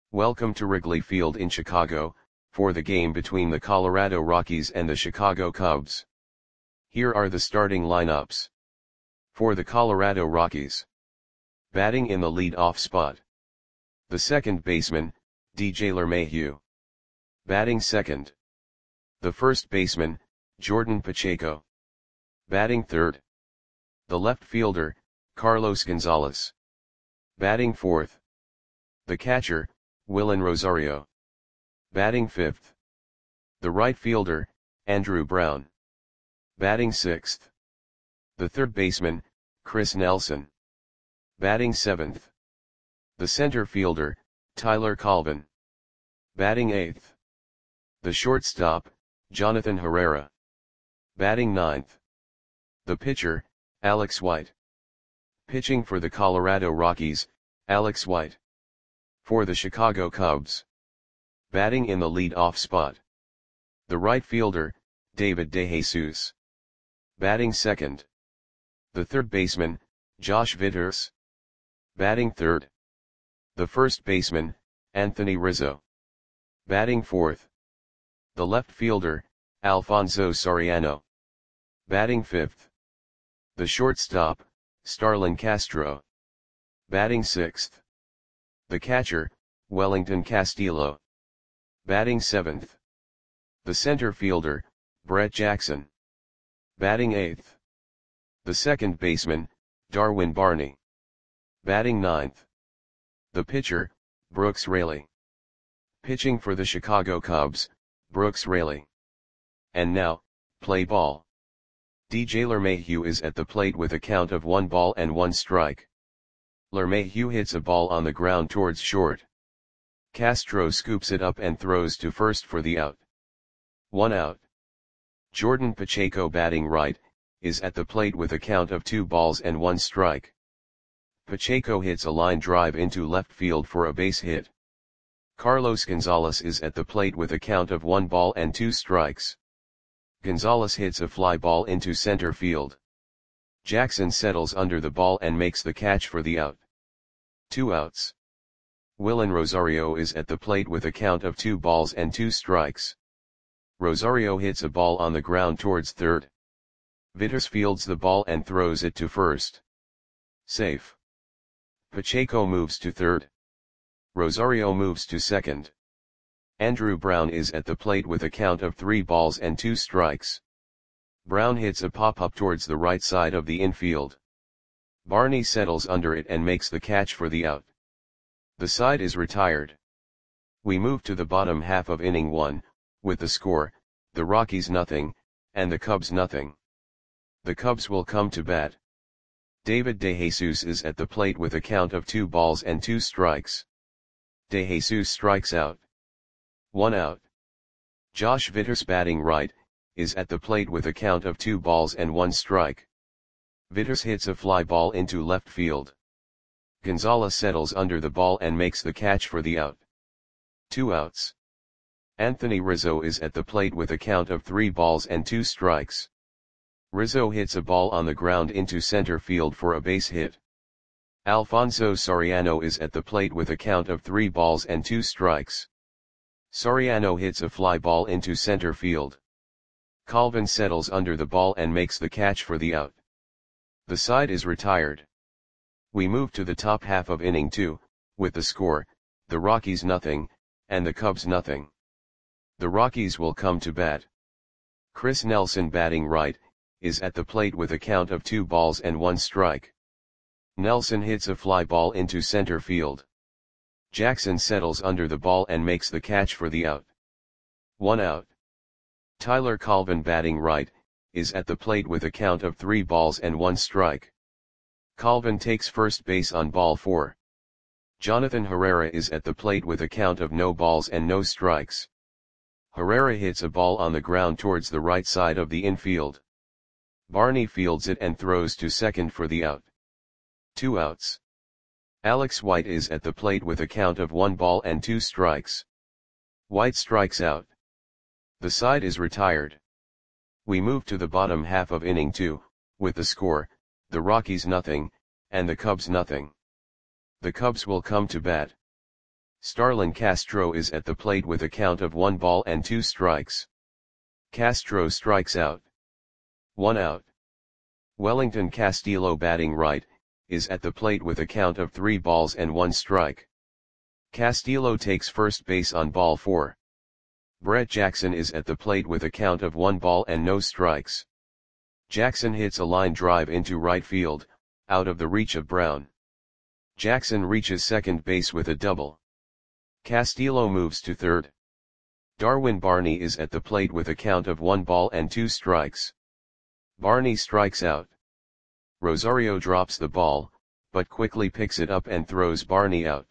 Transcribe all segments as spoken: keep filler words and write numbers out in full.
Welcome to Wrigley Field in Chicago, for the game between the Colorado Rockies and the Chicago Cubs. Here are the starting lineups. For the Colorado Rockies. Batting in the lead-off spot. The second baseman, D J LeMahieu. Batting second. The first baseman, Jordan Pacheco. Batting third. The left fielder, Carlos Gonzalez. Batting fourth. The catcher, Willen Rosario. Batting fifth. The right fielder, Andrew Brown. Batting sixth. The third baseman, Chris Nelson. Batting seventh. The center fielder, Tyler Colvin. Batting eighth. The shortstop, Jonathan Herrera. Batting ninth. The pitcher, Alex White. Pitching for the Colorado Rockies, Alex White. For the Chicago Cubs. Batting in the lead-off spot. The right fielder, David DeJesus. Batting second. The third baseman, Josh Vitters. Batting third. The first baseman, Anthony Rizzo. Batting fourth. The left fielder, Alfonso Soriano. Batting fifth. The shortstop, Starlin Castro. Batting sixth. The catcher, Wellington Castillo. Batting seventh. The center fielder, Brett Jackson. Batting eighth. The second baseman, Darwin Barney. Batting ninth. The pitcher, Brooks Raley. Pitching for the Chicago Cubs, Brooks Raley. And now, play ball. D J LeMahieu is at the plate with a count of one ball and one strike. LeMahieu hits a ball on the ground towards short. Castro scoops it up and throws to first for the out. One out. Jordan Pacheco, batting right, is at the plate with a count of two balls and one strike. Pacheco hits a line drive into left field for a base hit. Carlos Gonzalez is at the plate with a count of one ball and two strikes. Gonzalez hits a fly ball into center field. Jackson settles under the ball and makes the catch for the out. Two outs. Willen Rosario is at the plate with a count of two balls and two strikes. Rosario hits a ball on the ground towards third. Vitters fields the ball and throws it to first. Safe. Pacheco moves to third. Rosario moves to second. Andrew Brown is at the plate with a count of three balls and two strikes. Brown hits a pop-up towards the right side of the infield. Barney settles under it and makes the catch for the out. The side is retired. We move to the bottom half of inning one, with the score, the Rockies nothing, and the Cubs nothing. The Cubs will come to bat. David DeJesus is at the plate with a count of two balls and two strikes. DeJesus strikes out. One out. Josh Vitters, batting right, is at the plate with a count of two balls and one strike. Vitters hits a fly ball into left field. Gonzalez settles under the ball and makes the catch for the out. Two outs. Anthony Rizzo is at the plate with a count of three balls and two strikes. Rizzo hits a ball on the ground into center field for a base hit. Alfonso Soriano is at the plate with a count of three balls and two strikes. Soriano hits a fly ball into center field. Colvin settles under the ball and makes the catch for the out. The side is retired. We move to the top half of inning two, with the score, the Rockies nothing, and the Cubs nothing. The Rockies will come to bat. Chris Nelson, batting right, is at the plate with a count of two balls and one strike. Nelson hits a fly ball into center field. Jackson settles under the ball and makes the catch for the out. One out. Tyler Colvin, batting right, is at the plate with a count of three balls and one strike. Colvin takes first base on ball four. Jonathan Herrera is at the plate with a count of no balls and no strikes. Herrera hits a ball on the ground towards the right side of the infield. Barney fields it and throws to second for the out. Two outs. Alex White is at the plate with a count of one ball and two strikes. White strikes out. The side is retired. We move to the bottom half of inning two, with the score, the Rockies nothing, and the Cubs nothing. The Cubs will come to bat. Starlin Castro is at the plate with a count of one ball and two strikes. Castro strikes out. One out. Wellington Castillo batting right, is at the plate with a count of three balls and one strike. Castillo takes first base on ball four. Brett Jackson is at the plate with a count of one ball and no strikes. Jackson hits a line drive into right field, out of the reach of Brown. Jackson reaches second base with a double. Castillo moves to third. Darwin Barney is at the plate with a count of one ball and two strikes. Barney strikes out. Rosario drops the ball, but quickly picks it up and throws Barney out.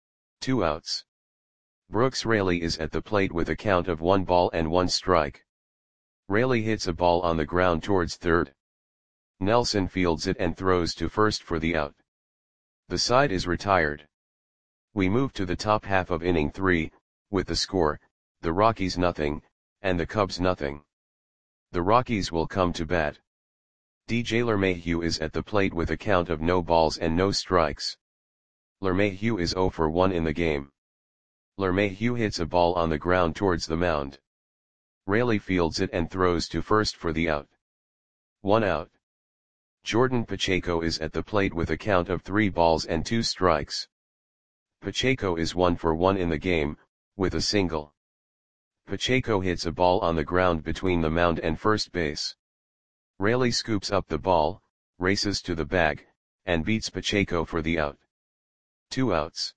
Two outs. Brooks Raley is at the plate with a count of one ball and one strike. Raley hits a ball on the ground towards third. Nelson fields it and throws to first for the out. The side is retired. We move to the top half of inning three, with the score, the Rockies nothing, and the Cubs nothing. The Rockies will come to bat. D J LeMahieu is at the plate with a count of no balls and no strikes. LeMahieu is zero for one in the game. LeMahieu hits a ball on the ground towards the mound. Raley fields it and throws to first for the out. One out. Jordan Pacheco is at the plate with a count of three balls and two strikes. Pacheco is one for one in the game, with a single. Pacheco hits a ball on the ground between the mound and first base. Raley scoops up the ball, races to the bag, and beats Pacheco for the out. Two outs.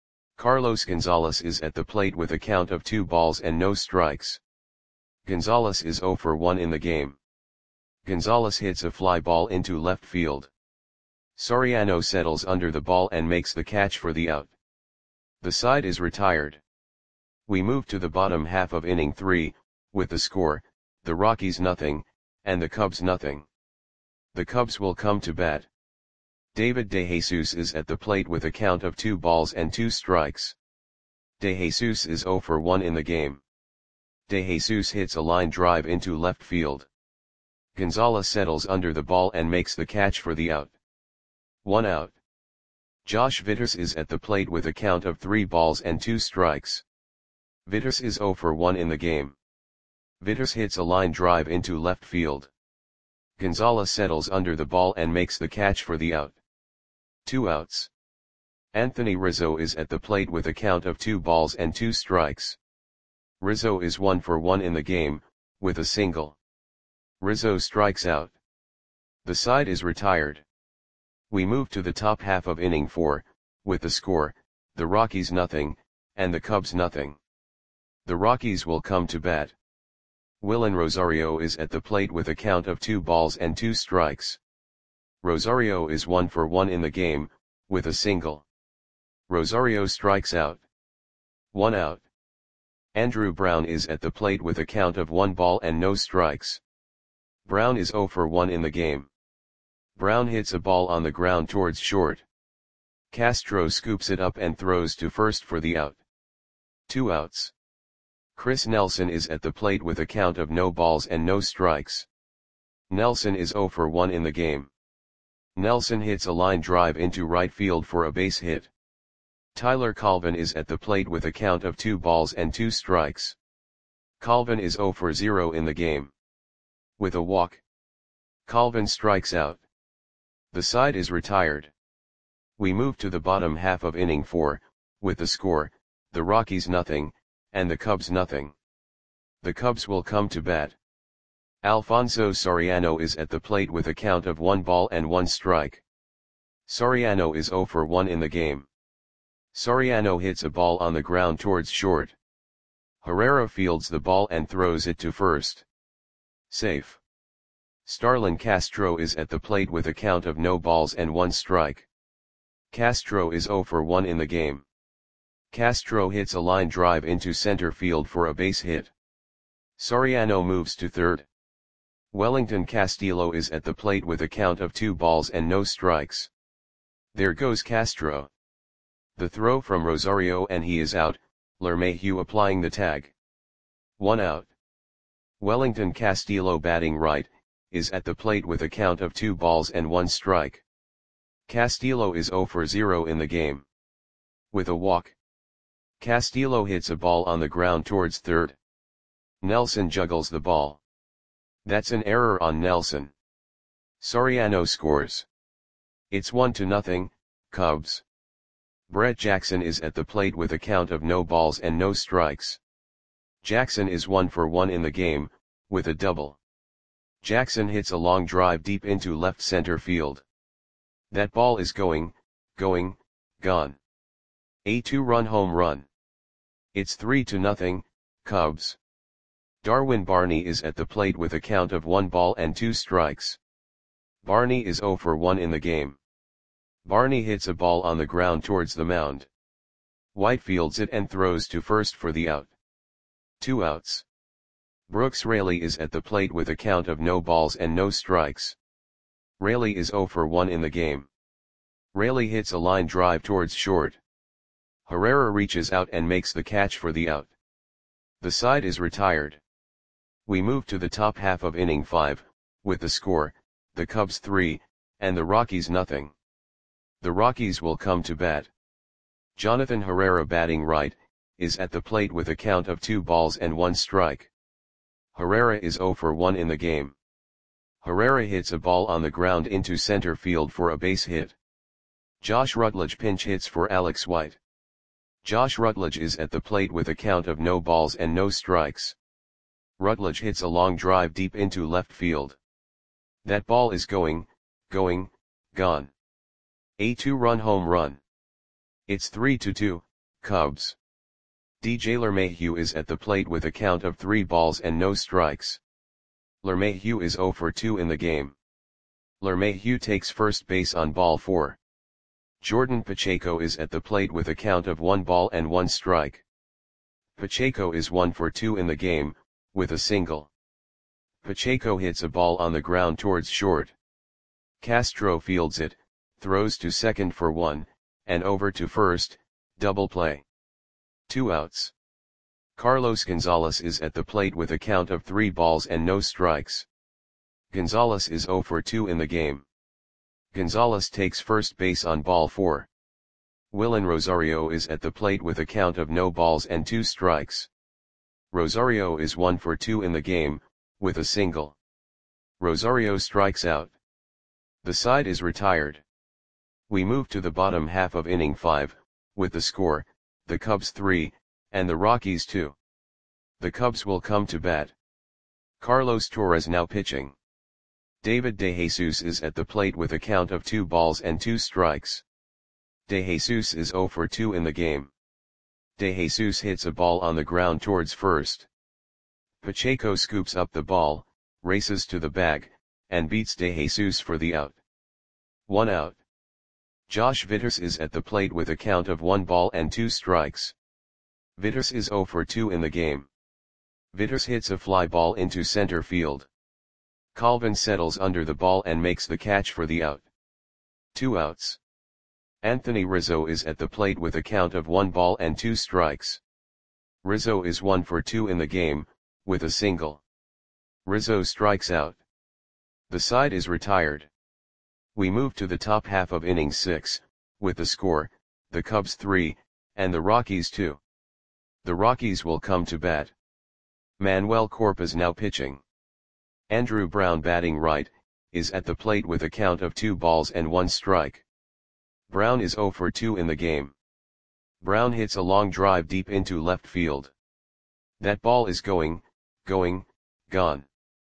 Carlos Gonzalez is at the plate with a count of two balls and no strikes. Gonzalez is zero for one in the game. Gonzalez hits a fly ball into left field. Soriano settles under the ball and makes the catch for the out. The side is retired. We move to the bottom half of inning three, with the score, the Rockies nothing, and the Cubs nothing. The Cubs will come to bat. David DeJesus is at the plate with a count of two balls and two strikes. DeJesus is zero for one in the game. DeJesus hits a line drive into left field. Gonzalez settles under the ball and makes the catch for the out. One out. Josh Vitters is at the plate with a count of three balls and two strikes. Vitters is zero for one in the game. Vitters hits a line drive into left field. Gonzalez settles under the ball and makes the catch for the out. Two outs. Anthony Rizzo is at the plate with a count of two balls and two strikes. Rizzo is one for one in the game, with a single. Rizzo strikes out. The side is retired. We move to the top half of inning four, with the score, the Rockies nothing, and the Cubs nothing. The Rockies will come to bat. Willen Rosario is at the plate with a count of two balls and two strikes. Rosario is one for one in the game, with a single. Rosario strikes out. One out. Andrew Brown is at the plate with a count of one ball and no strikes. Brown is zero for one in the game. Brown hits a ball on the ground towards short. Castro scoops it up and throws to first for the out. Two outs. Chris Nelson is at the plate with a count of no balls and no strikes. Nelson is zero for one in the game. Nelson hits a line drive into right field for a base hit. Tyler Colvin is at the plate with a count of two balls and two strikes. Colvin is zero for zero in the game. With a walk, Colvin strikes out. The side is retired. We move to the bottom half of inning four, with the score, the Rockies nothing, and the Cubs nothing. The Cubs will come to bat. Alfonso Soriano is at the plate with a count of one ball and one strike. Soriano is zero for one in the game. Soriano hits a ball on the ground towards short. Herrera fields the ball and throws it to first. Safe. Starlin Castro is at the plate with a count of no balls and one strike. Castro is zero for one in the game. Castro hits a line drive into center field for a base hit. Soriano moves to third. Wellington Castillo is at the plate with a count of two balls and no strikes. There goes Castro. The throw from Rosario and he is out, LeMahieu applying the tag. One out. Wellington Castillo batting right, is at the plate with a count of two balls and one strike. Castillo is zero for zero in the game. With a walk, Castillo hits a ball on the ground towards third. Nelson juggles the ball. That's an error on Nelson. Soriano scores. It's one to nothing, Cubs. Brett Jackson is at the plate with a count of no balls and no strikes. Jackson is one for one in the game, with a double. Jackson hits a long drive deep into left center field. That ball is going, going, gone. A two-run home run. It's three to nothing, Cubs. Darwin Barney is at the plate with a count of one ball and two strikes. Barney is zero for one in the game. Barney hits a ball on the ground towards the mound. White fields it and throws to first for the out. Two outs. Brooks Raley is at the plate with a count of no balls and no strikes. Raley is zero for one in the game. Raley hits a line drive towards short. Herrera reaches out and makes the catch for the out. The side is retired. We move to the top half of inning five, with the score, the Cubs three, and the Rockies nothing. The Rockies will come to bat. Jonathan Herrera, batting right, is at the plate with a count of two balls and one strike. Herrera is zero for one in the game. Herrera hits a ball on the ground into center field for a base hit. Josh Rutledge pinch hits for Alex White. Josh Rutledge is at the plate with a count of no balls and no strikes. Rutledge hits a long drive deep into left field. That ball is going, going, gone. A two-run home run. It's three to two, Cubs. D J LeMahieu is at the plate with a count of three balls and no strikes. LeMahieu is zero for two in the game. LeMahieu takes first base on ball four. Jordan Pacheco is at the plate with a count of one ball and one strike. Pacheco is one for two in the game, with a single. Pacheco hits a ball on the ground towards short. Castro fields it, throws to second for one, and over to first, double play. Two outs. Carlos Gonzalez is at the plate with a count of three balls and no strikes. Gonzalez is zero for two in the game. Gonzalez takes first base on ball four. Willen Rosario is at the plate with a count of no balls and two strikes. Rosario is one for two in the game, with a single. Rosario strikes out. The side is retired. We move to the bottom half of inning five, with the score, the Cubs three, and the Rockies two. The Cubs will come to bat. Carlos Torres now pitching. David DeJesus is at the plate with a count of two balls and two strikes. DeJesus is zero for two in the game. DeJesus hits a ball on the ground towards first. Pacheco scoops up the ball, races to the bag, and beats DeJesus for the out. One out. Josh Vitters is at the plate with a count of one ball and two strikes. Vitters is zero for two in the game. Vitters hits a fly ball into center field. Calvin settles under the ball and makes the catch for the out. Two outs. Anthony Rizzo is at the plate with a count of one ball and two strikes. Rizzo is one for two in the game, with a single. Rizzo strikes out. The side is retired. We move to the top half of inning six, with the score, the Cubs three, and the Rockies two. The Rockies will come to bat. Manuel Corpus now pitching. Andrew Brown, batting right, is at the plate with a count of two balls and one strike. Brown is zero for two in the game. Brown hits a long drive deep into left field. That ball is going, going, gone.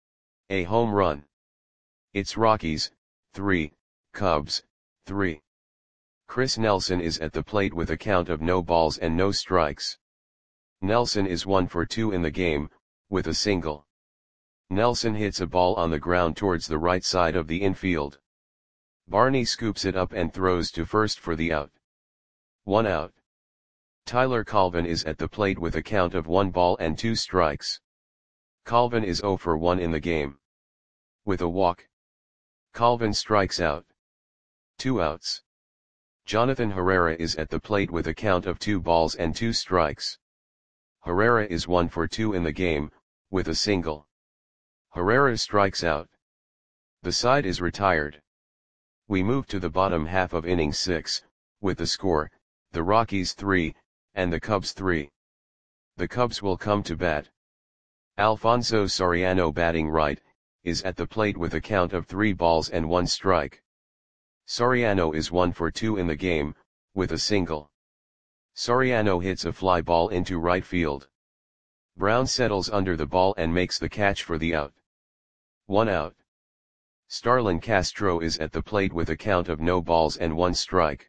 A home run. It's Rockies three, Cubs three. Chris Nelson is at the plate with a count of no balls and no strikes. Nelson is one for two in the game, with a single. Nelson hits a ball on the ground towards the right side of the infield. Barney scoops it up and throws to first for the out. One out. Tyler Colvin is at the plate with a count of one ball and two strikes. Colvin is zero for one in the game. With a walk. Colvin strikes out. Two outs. Jonathan Herrera is at the plate with a count of two balls and two strikes. Herrera is one for two in the game, with a single. Herrera strikes out. The side is retired. We move to the bottom half of inning six, with the score, the Rockies three, and the Cubs three. The Cubs will come to bat. Alfonso Soriano batting right, is at the plate with a count of three balls and one strike. Soriano is one for two in the game, with a single. Soriano hits a fly ball into right field. Brown settles under the ball and makes the catch for the out. One out. Starlin Castro is at the plate with a count of no balls and one strike.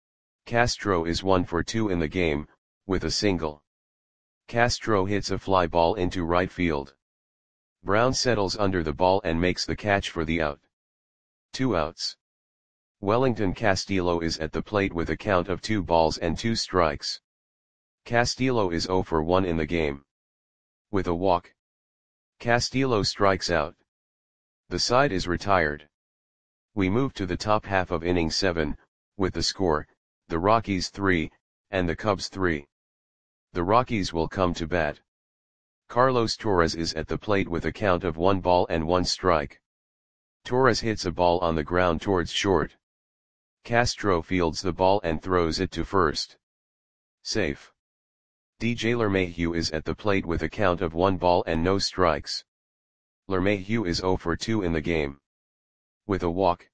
Castro is one for two in the game, with a single. Castro hits a fly ball into right field. Brown settles under the ball and makes the catch for the out. Two outs. Wellington Castillo is at the plate with a count of two balls and two strikes. Castillo is zero for one in the game. With a walk, Castillo strikes out. The side is retired. We move to the top half of inning seven, with the score, the Rockies three, and the Cubs three. The Rockies will come to bat. Carlos Torres is at the plate with a count of one ball and one strike. Torres hits a ball on the ground towards short. Castro fields the ball and throws it to first. Safe. D J LeMahieu is at the plate with a count of one ball and no strikes. LeMahieu is zero for two in the game. With a walk,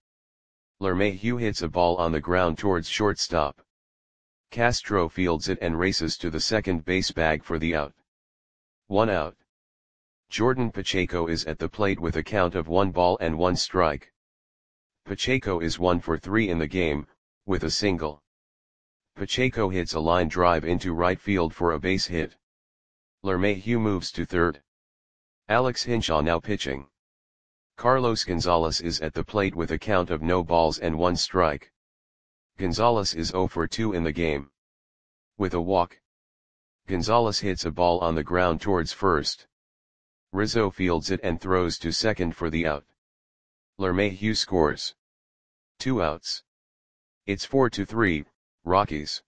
LeMahieu hits a ball on the ground towards shortstop. Castro fields it and races to the second base bag for the out. One out. Jordan Pacheco is at the plate with a count of one ball and one strike. Pacheco is one for three in the game, with a single. Pacheco hits a line drive into right field for a base hit. LeMahieu moves to third. Alex Hinshaw now pitching. Carlos Gonzalez is at the plate with a count of no balls and one strike. Gonzalez is zero for two in the game. With a walk, Gonzalez hits a ball on the ground towards first. Rizzo fields it and throws to second for the out. LeMahieu scores. Two outs. It's four to three, Rockies.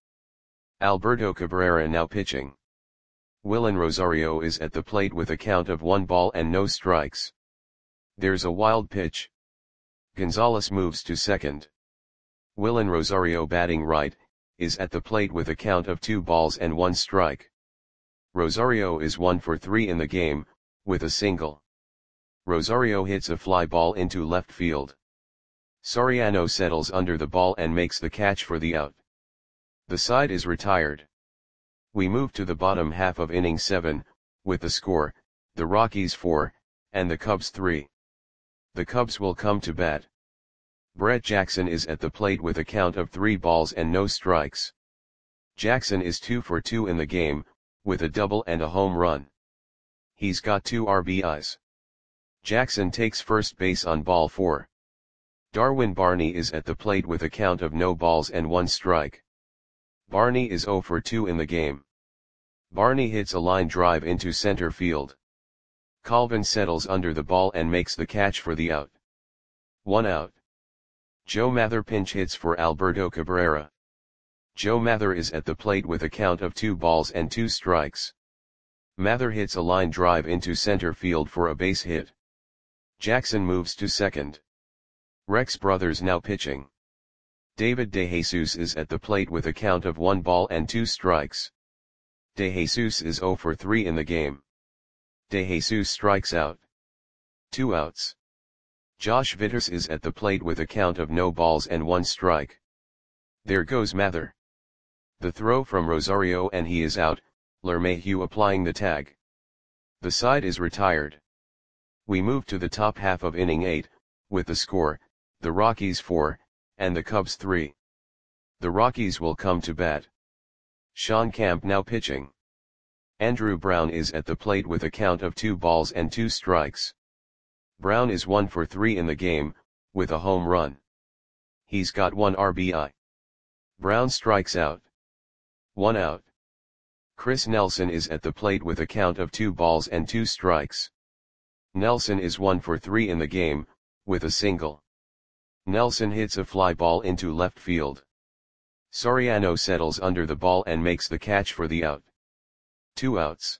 Alberto Cabrera now pitching. Willen Rosario is at the plate with a count of one ball and no strikes. There's a wild pitch. Gonzalez moves to second. Willen Rosario batting right, is at the plate with a count of two balls and one strike. Rosario is one for three in the game, with a single. Rosario hits a fly ball into left field. Soriano settles under the ball and makes the catch for the out. The side is retired. We move to the bottom half of inning seven, with the score, the Rockies four, and the Cubs three. The Cubs will come to bat. Brett Jackson is at the plate with a count of three balls and no strikes. Jackson is two for two in the game, with a double and a home run. He's got two R B Is. Jackson takes first base on ball four. Darwin Barney is at the plate with a count of no balls and one strike. Barney is zero for two in the game. Barney hits a line drive into center field. Colvin settles under the ball and makes the catch for the out. One out. Joe Mather pinch hits for Alberto Cabrera. Joe Mather is at the plate with a count of two balls and two strikes. Mather hits a line drive into center field for a base hit. Jackson moves to second. Rex Brothers now pitching. David DeJesus is at the plate with a count of one ball and two strikes. DeJesus is zero for three in the game. DeJesus strikes out. Two outs. Josh Vitters is at the plate with a count of no balls and one strike. There goes Mather. The throw from Rosario and he is out, LeMahieu applying the tag. The side is retired. We move to the top half of inning eight, with the score, the Rockies four, and the Cubs three. The Rockies will come to bat. Sean Camp now pitching. Andrew Brown is at the plate with a count of two balls and two strikes. Brown is one for three in the game, with a home run. He's got one R B I. Brown strikes out. One out. Chris Nelson is at the plate with a count of two balls and two strikes. Nelson is one for three in the game, with a single. Nelson hits a fly ball into left field. Soriano settles under the ball and makes the catch for the out. Two outs.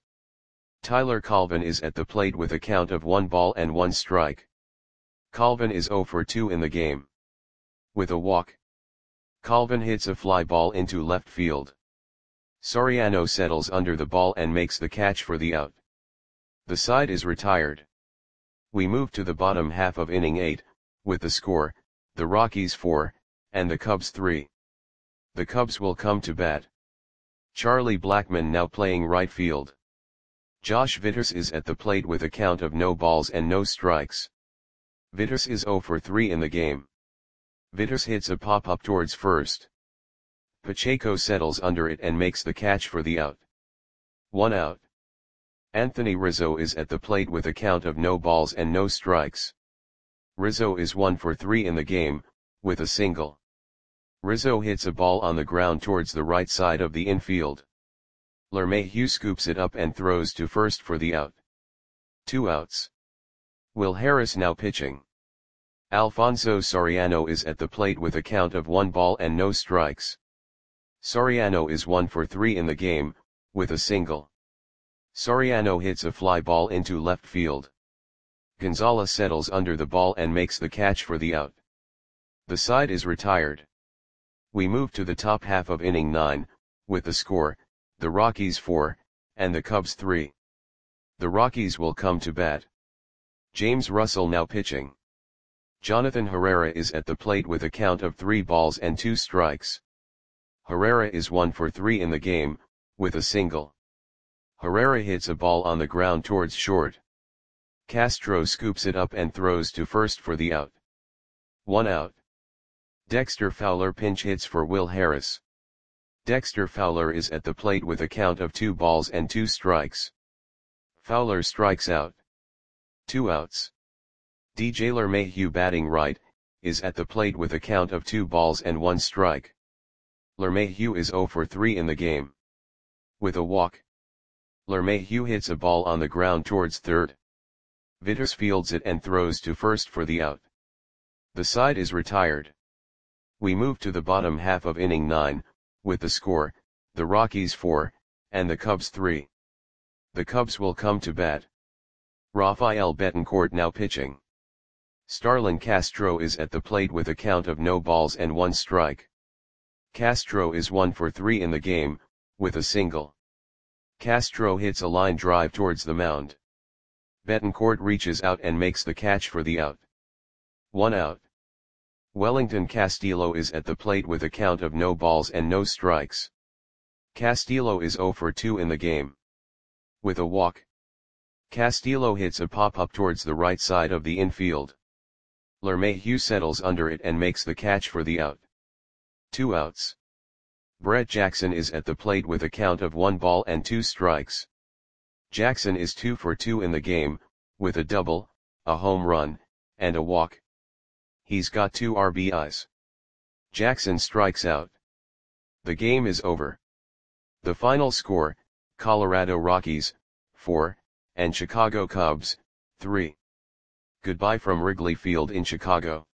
Tyler Colvin is at the plate with a count of one ball and one strike. Colvin is zero for two in the game. With a walk, Colvin hits a fly ball into left field. Soriano settles under the ball and makes the catch for the out. The side is retired. We move to the bottom half of inning eight, with the score, the Rockies four, and the Cubs three. The Cubs will come to bat. Charlie Blackmon now playing right field. Josh Vitters is at the plate with a count of no balls and no strikes. Vitters is zero for three in the game. Vitters hits a pop-up towards first. Pacheco settles under it and makes the catch for the out. One out. Anthony Rizzo is at the plate with a count of no balls and no strikes. Rizzo is one for three in the game, with a single. Rizzo hits a ball on the ground towards the right side of the infield. LeMahieu scoops it up and throws to first for the out. Two outs. Will Harris now pitching. Alfonso Soriano is at the plate with a count of one ball and no strikes. Soriano is one for three in the game, with a single. Soriano hits a fly ball into left field. Gonzalez settles under the ball and makes the catch for the out. The side is retired. We move to the top half of inning nine, with the score, the Rockies four, and the Cubs three. The Rockies will come to bat. James Russell now pitching. Jonathan Herrera is at the plate with a count of three balls and two strikes. Herrera is one for three in the game, with a single. Herrera hits a ball on the ground towards short. Castro scoops it up and throws to first for the out. One out. Dexter Fowler pinch hits for Will Harris. Dexter Fowler is at the plate with a count of two balls and two strikes. Fowler strikes out. Two outs. D J LeMahieu batting right, is at the plate with a count of two balls and one strike. LeMahieu is zero for three in the game. With a walk. LeMahieu hits a ball on the ground towards third. Vitters fields it and throws to first for the out. The side is retired. We move to the bottom half of inning nine, with the score, the Rockies four, and the Cubs three. The Cubs will come to bat. Rafael Betancourt now pitching. Starlin Castro is at the plate with a count of no balls and one strike. Castro is one for three in the game, with a single. Castro hits a line drive towards the mound. Betancourt reaches out and makes the catch for the out. One out. Wellington Castillo is at the plate with a count of no balls and no strikes. Castillo is zero for two in the game. With a walk. Castillo hits a pop-up towards the right side of the infield. LeMahieu settles under it and makes the catch for the out. Two outs. Brett Jackson is at the plate with a count of one ball and two strikes. Jackson is two for two in the game, with a double, a home run, and a walk. He's got two R B Is. Jackson strikes out. The game is over. The final score, Colorado Rockies, four, and Chicago Cubs, three. Goodbye from Wrigley Field in Chicago.